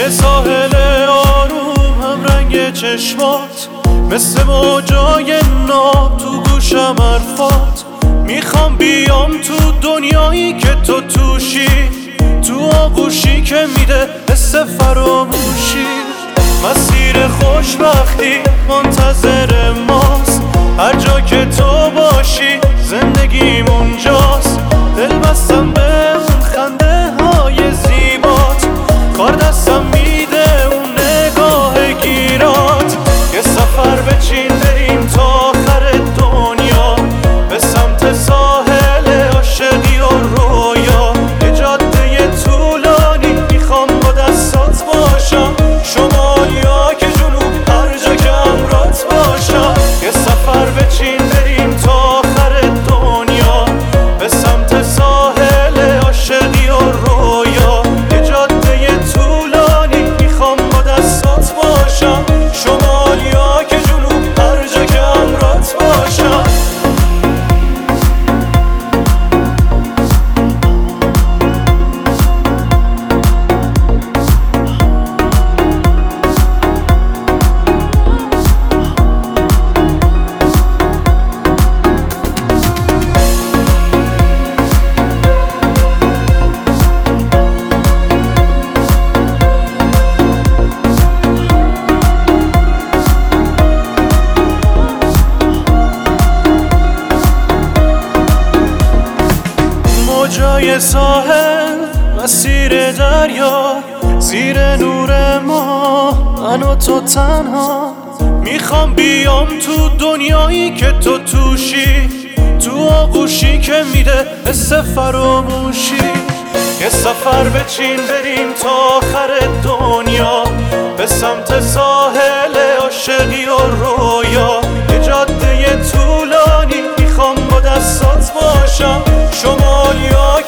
یه ساحل آروم هم رنگ چشمات، مثل موجای ناب تو گوشم حرفات. میخوام بیام تو دنیایی که تو توشی، تو آغوشی که میده حس فراموشی. مسیر خوشبختی منتظر ماست، هر جا که تو باشی زندگیم اونجاست. دل بستم به اون خنده های زیبات، کار دستم میده اون نگاه گیرات. یه سفر بچین بریم تا آخر دنیا، به سمت ساحل عاشقی و رویا. یه جاده طولانی میخوام با دستات باشم، شمال یا که جنوب هر جا که همرات باشم. یه سفر بچین بریم تا آخر دنیا، به سمت ساحل عاشقی و رویا. یه جاده طولانی میخوام با دستات باشم، شمال یا که جنوب هر جا که همرات باشم. جای ساحل مسیر دریا، زیر نور ما من و تو تنها. میخوام بیام تو دنیایی که تو توشی، تو آغوشی که میده حس فراموشی. یه سفر بچین بریم تا آخر دنیا، به سمت ساحل عاشقی و رویا. یه جاده طولانی میخوام با دستات باشم، شمال یا